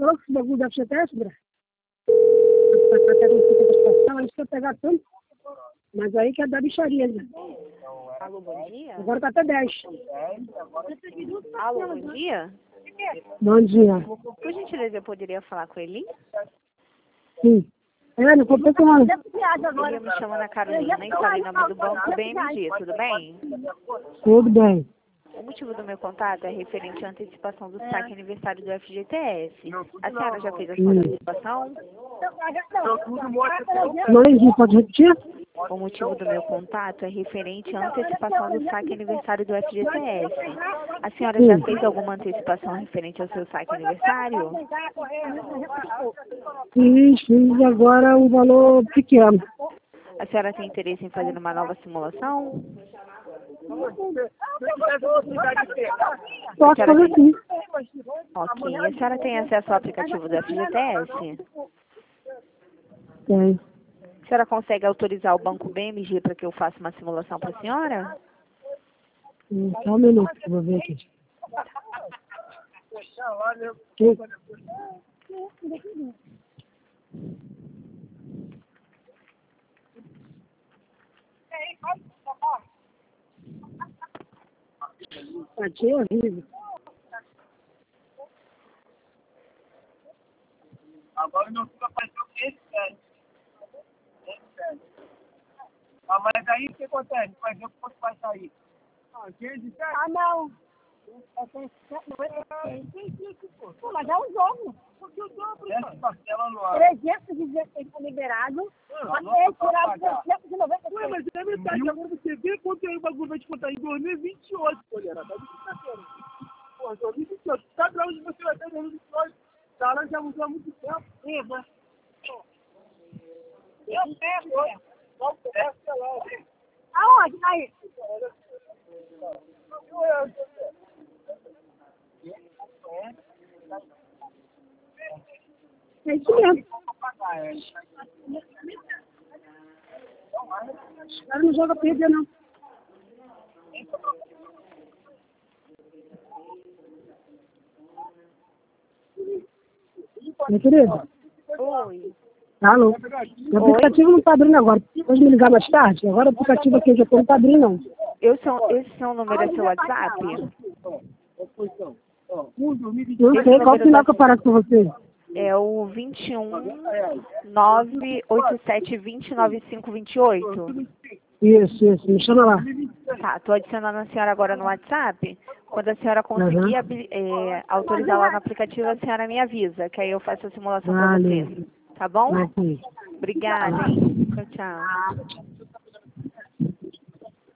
falou que esse bagulho da FGTS, Bra? Eles querem pegar tanto. Mas aí que é da bicharia, né? Alô, bom dia? Agora tá até 10. Alô, bom dia? Bom dia. Por gentileza, eu poderia falar com ele? Sim. Não tô pensando. Eu me chamo Ana Carolina e falei em nome do Banco BMG, tudo bem? Tudo bem. O motivo do meu contato é referente à antecipação do saque aniversário do FGTS. A senhora já fez a sua antecipação? Não entendi, pode repetir? O motivo do meu contato é referente à antecipação do saque aniversário do FGTS. A senhora já fez alguma antecipação referente ao seu saque aniversário? Fiz agora um valor pequeno. A senhora tem interesse em fazer uma nova simulação? Posso fazer sim. Ok. A senhora tem acesso ao aplicativo do FGTS? Tem. A senhora consegue autorizar o Banco BMG para que eu faça uma simulação para a senhora? Só um minuto que eu vou ver aqui. Aqui é horrível. Agora não fica parecendo esse velho. Mas aí o que acontece? Vai ver quanto vai sair. Não. Pô, mas é um jogo. Essa parcela no ar. 316 foi liberado. Esse tirado 390. Ué, mas é metade. Agora você vê quanto aí o bagulho vai te contar em 2028, galera. Tá de brincadeira. Pô, 2028. Sabe lá onde você vai ter em 2028? Tá lá já mudou há muito tempo. Eu pego. Vamos pegar, sei lá. Aonde? Aí. É isso mesmo. O cara não joga perder, não. Meu querido? Oi. Alô? O aplicativo não tá abrindo agora. Pode me ligar mais tarde? Agora o aplicativo aqui já não tá abrindo, não. Esse seu número é seu WhatsApp? Não sei qual final que eu passo com você. É o 21 987 20 95 28. Isso. Me chama lá. Tá, tô adicionando a senhora agora no WhatsApp. Quando a senhora conseguir autorizar lá no aplicativo, a senhora me avisa, que aí eu faço a simulação pra você. Tá bom? Aqui. Obrigada, hein? Tchau, tchau.